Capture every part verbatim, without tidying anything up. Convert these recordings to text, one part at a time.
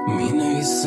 می نویسم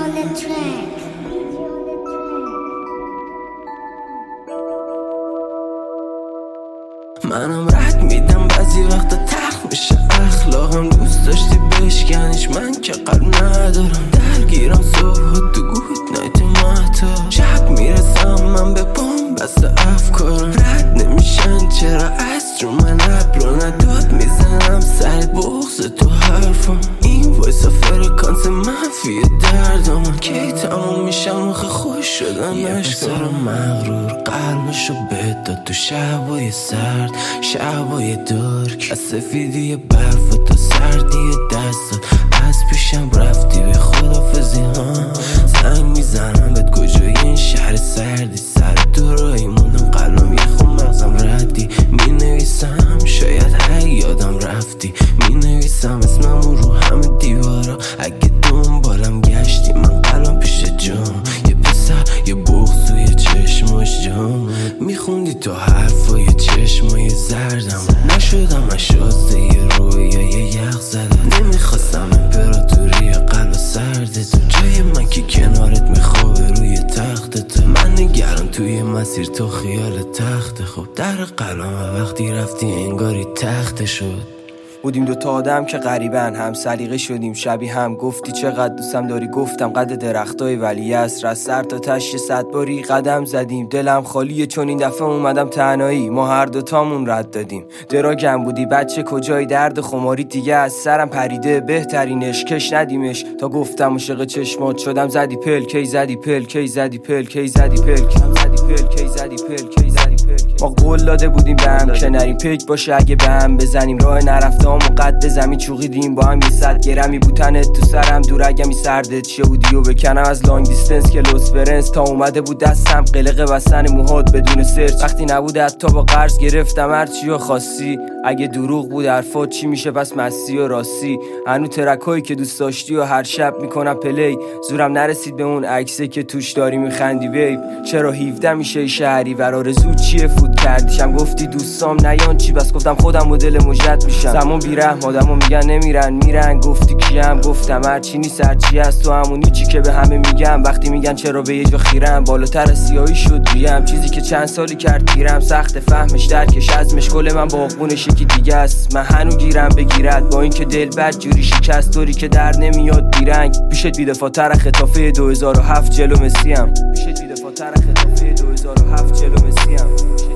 منم رد میدم بعضی وقتا تخت میشه اخلاقم دوست داشتی بشکنیش من که قلب ندارم درگیرم صبح تو گود نایت ماتا شب میرسم من به پام بست افکارم رد نمیشن چرا از رو من اپلو نداد میزنم سر بغض تو حرفم این وایسا فرکانس منفی دردم کی تموم میشم آخه خوش شدن یه پسر مغرور قلبشو بداد تو شبای سرد شبای درک از سفیدی برف تا سردی دستات از پیشم رفتی به خدافزی ها زنگ میزنم بهت کجای این شهر سردی سر تو رایی موندم قلبم یه خون مغزم ردی می نویسم شاید هی یادم رفتی می نویسم اسمم رو همه دیوارا اگه دنبالم گشتی من قلبم پیش جام یه پسر یه بغض و یه چشماش جام میخوندی تو حرفای چشمای زردم نشدم من شازده یه رویا یه یخ زدم نمیخواستم امپراتوری قلب سرده تو جای من که کنارت میخوابه روی تخت تو من نگرم توی مسیر تو خیال تخت خوب در قلبم وقتی رفتی انگاری تخت شد بودیم دوتا آدم که غریبن هم سلیقه شدیم شبیه هم گفتی چقدر دوستم داری گفتم قد درختای ولی عصر از سر تا تش صد باری قدم زدیم دلم خالیه چون این دفعه اومدم تنهایی ما هر دوتامون رد دادیم دراگم بودی بچه کجای درد خماری دیگه از سرم پریده بهترینش کش ندیمش تا گفتم عاشق چشمات شدم زدی پل کی زدی پل کی زدی پل کی زدی پل کی زدی پل کی زدی پل کی زدی پل ما قول داده بودیم به هم که نریم پیک باشه اگه به هم بزنیم راه نرفتم و قد زمین چوقیدیم با هم یه صد گرمی بوتنت تو سرم دور اگمی سردت چه بودی و بکنم از لانگ دیستنس که لوس فرنس تا اومده بود دستم قلق بستن موهات بدون سرچ وقتی نبود حتی با قرض گرفتم هرچی و خاصی اگه دروغ بود حرفات چی میشه پس مستی و راستی هنو ترکایی که دوست داشتی و هر شب میکنم پلی زورم نرسید به اون عکسه که توش داری میخندی بیب چرا هفده میشه شهری ور آرزو چیه فوت کردیشم گفتی دوستام نیان چی بس گفتم خودم مدل مجد میشم زمان بیرحم آدمو میگن نمیرن میرن گفتی کیم گفتم هرچی نیست هرچی هست تو همونی چی که به همه میگم وقتی میگن چرا به یه جا خیرم بالاتر سیاهی شد ریم چیزی که چند سالی کرد پیرم سخت فهمش درکش از مشکل من باغبونش یکی دیگه است من هنو گیرم بگیرد با اینکه دل بد جوری شکست طوری که در نمیاد بیرنگ پیشت بی‌دفاع‌تر خطافه دو هزار و هفت جلو مسیم پیشت بی‌دفاع‌تر خطافه دو هزار و هفت جلو مسیم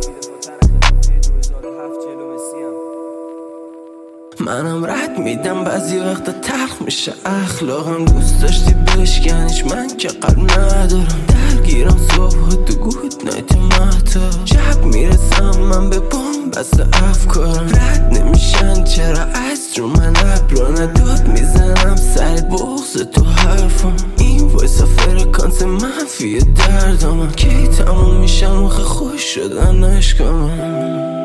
منم رد میدم بعضی وقتا تلخ میشه اخلاقم دوست داشتی بشکنیش من که قلب ندارم درگیرم صبح تو گود نایت ماتا شب میرسم من به پام بست افکارم رد نمیشن چرا از رو من اپلو نداد میزنم سر بغض تو حرفم این وایسا فرکانس منفی دردم کی تموم میشم آخه خوش شدن عشقم